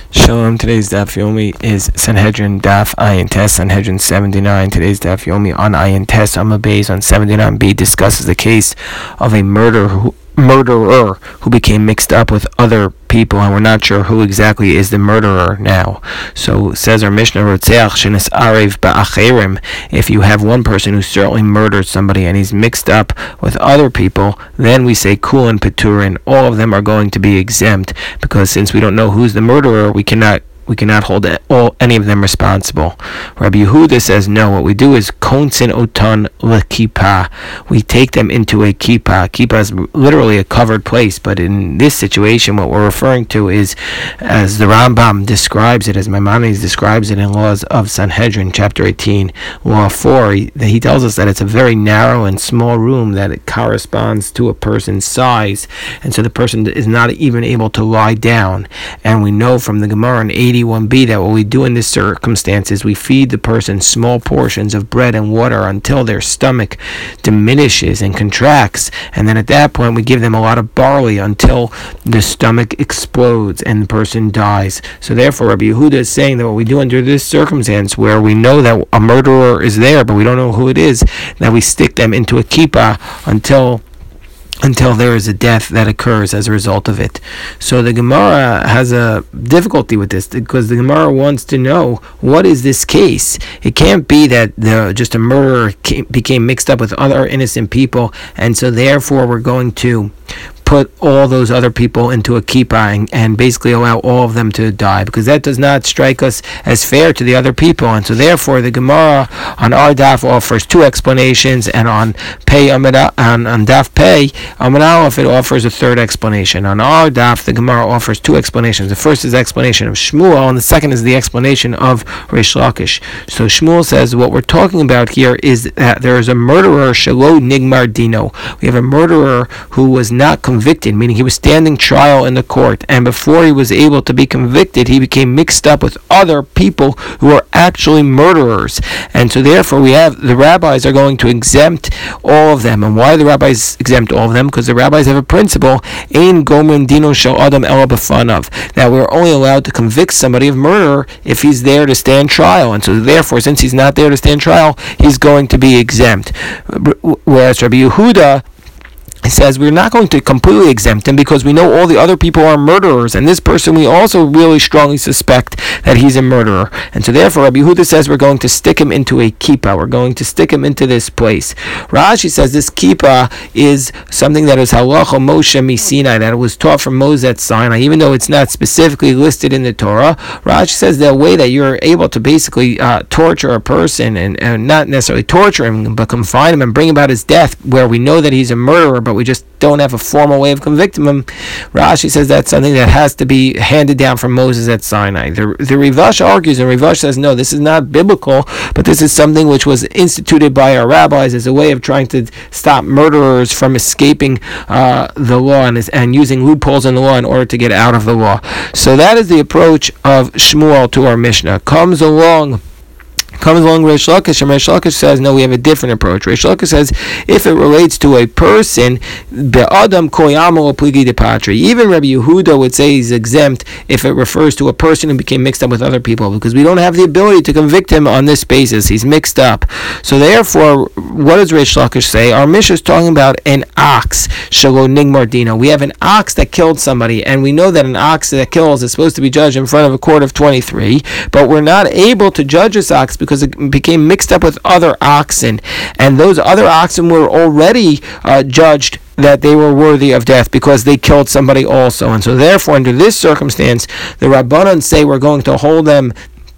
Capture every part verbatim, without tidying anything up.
Shalom. Today's Daf Yomi is Sanhedrin Daf Ayin Tes, Sanhedrin seventy-nine. Today's Daf Yomi on Ayin Tes Amud Beis on seventy-nine b discusses the case of a murderer who, murderer who became mixed up with other people, and we're not sure who exactly is the murderer now. So says our Mishnah, Rotzeach shenis arev ba'acherim. If you have one person who certainly murdered somebody and he's mixed up with other people, then we say kulin peturin. All of them are going to be exempt, because since we don't know who's the murderer, we cannot we cannot hold all any of them responsible. Rabbi Yehuda says no. What we do is konsin otan lekipa. We take them into a kippah. Kippah is literally a covered place, but in this situation, what we're referring to is, as the Rambam describes it, as Maimonides describes it in Laws of Sanhedrin, chapter eighteen, Law four. He, he tells us that it's a very narrow and small room, that it corresponds to a person's size, and so the person is not even able to lie down. And we know from the Gemara in eighty. one b that what we do in this circumstance is we feed the person small portions of bread and water until their stomach diminishes and contracts, and then at that point we give them a lot of barley until the stomach explodes and the person dies. So therefore Rabbi Yehuda is saying that what we do under this circumstance, where we know that a murderer is there but we don't know who it is, that we stick them into a kippah until until there is a death that occurs as a result of it. So the Gemara has a difficulty with this, because the Gemara wants to know, what is this case? It can't be that the, just a murderer came, became mixed up with other innocent people, and so therefore we're going to put all those other people into a kippah and, and basically allow all of them to die, because that does not strike us as fair to the other people. And so therefore the Gemara on our daf offers two explanations, and on pay on, on daf pay Amud Aleph it offers a third explanation. On our daf the Gemara offers two explanations. The first is the explanation of Shmuel, and the second is the explanation of Reish Lakish. So Shmuel says what we're talking about here is that there is a murderer shelo nigmar dino. We have a murderer who was not convicted convicted, meaning he was standing trial in the court, and before he was able to be convicted, he became mixed up with other people who are actually murderers. And so therefore we have, the rabbis are going to exempt all of them. And why the rabbis exempt all of them? Because the rabbis have a principle, ein gomen dino shel adam ela b'fanav, that we're only allowed to convict somebody of murder if he's there to stand trial. And so therefore, since he's not there to stand trial, he's going to be exempt. Whereas Rabbi Yehuda, he says we're not going to completely exempt him, because we know all the other people are murderers, and this person we also really strongly suspect that he's a murderer. And so therefore Rabbi Yehuda says we're going to stick him into a kippah. We're going to stick him into this place. Rashi says this kippah is something that is halacha Moshe miSinai, that it was taught from Moses at Sinai, even though it's not specifically listed in the Torah. Rashi says the way that you're able to basically uh, torture a person, and, and not necessarily torture him, but confine him and bring about his death, where we know that he's a murderer, but we just don't have a formal way of convicting him. Rashi says that's something that has to be handed down from Moses at Sinai. The, the Rivash argues, and Rivash says, no, this is not biblical, but this is something which was instituted by our rabbis as a way of trying to stop murderers from escaping uh, the law and, and using loopholes in the law in order to get out of the law. So that is the approach of Shmuel to our Mishnah. Comes along Comes along Reish Lakish, and Reish Lakish says, no, we have a different approach. Reish Lakish says, if it relates to a person, be'adam koyamo pligi de patri. Even Rabbi Yehuda would say he's exempt if it refers to a person who became mixed up with other people, because we don't have the ability to convict him on this basis. He's mixed up. So therefore, what does Reish Lakish say? Our Mishnah is talking about an ox, shelo nigmar dino. We have an ox that killed somebody, and we know that an ox that kills is supposed to be judged in front of a court of twenty-three, but we're not able to judge this ox because because it became mixed up with other oxen, and those other oxen were already uh, judged that they were worthy of death because they killed somebody also. And so therefore, under this circumstance, the Rabbanan say we're going to hold them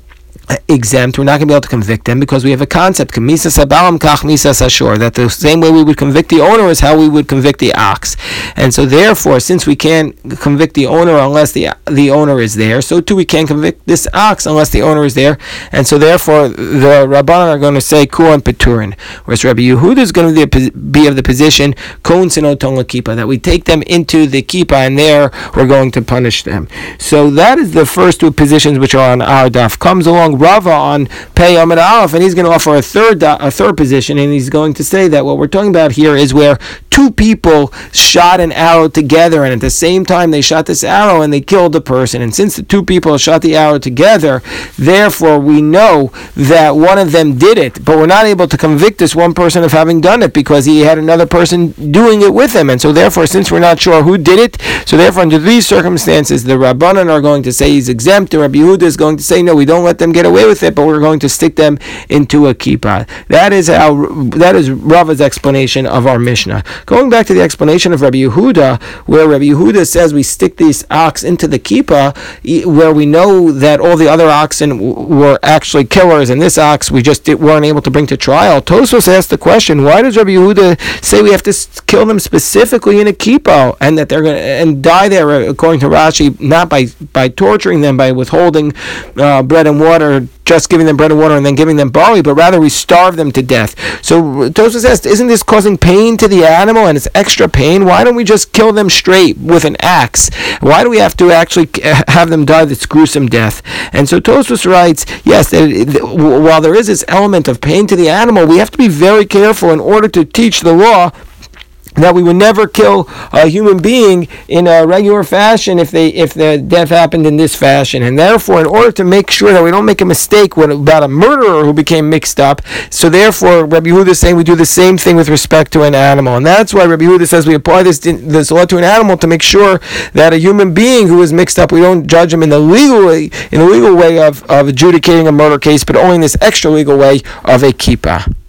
exempt. We're not going to be able to convict them, because we have a concept, that the same way we would convict the owner is how we would convict the ox. And so therefore, since we can't convict the owner unless the the owner is there, so too we can't convict this ox unless the owner is there. And so therefore, the Rabbanan are going to say kuan peturin, whereas Rabbi Yehuda is going to be of the position kon sinoton l'kippah, that we take them into the kippah, and there we're going to punish them. So that is the first two positions which are on our daf. Comes along Rava on Pei Amid Aleph, and he's going to offer a third a third position, and he's going to say that what we're talking about here is where two people shot an arrow together, and at the same time they shot this arrow and they killed the person. And since the two people shot the arrow together, therefore we know that one of them did it, but we're not able to convict this one person of having done it because he had another person doing it with him. And so therefore, since we're not sure who did it, so therefore under these circumstances the Rabbanan are going to say he's exempt, and Rabbi Yehuda is going to say no, we don't let them get away with it, but we're going to stick them into a kippah. That is how that is Rava's explanation of our Mishnah. Going back to the explanation of Rabbi Yehuda, where Rabbi Yehuda says we stick these ox into the kippah, where we know that all the other oxen were actually killers, and this ox we just weren't able to bring to trial. Tosfos asked the question: why does Rabbi Yehuda say we have to kill them specifically in a kippah, and that they're going to and die there, according to Rashi, not by by torturing them, by withholding uh, bread and water, just giving them bread and water and then giving them barley, but rather we starve them to death. So Tosfos asked, isn't this causing pain to the animal, and it's extra pain? Why don't we just kill them straight with an axe? Why do we have to actually have them die this gruesome death? And so Tosfos writes, yes, while there is this element of pain to the animal, we have to be very careful in order to teach the law that we would never kill a human being in a regular fashion if they if the death happened in this fashion. And therefore, in order to make sure that we don't make a mistake when, about a murderer who became mixed up, so therefore Rabbi Yehuda is saying we do the same thing with respect to an animal. And that's why Rabbi Yehuda says we apply this this law to an animal to make sure that a human being who is mixed up, we don't judge him in the legal way in the legal way of, of adjudicating a murder case, but only in this extra legal way of a kippah.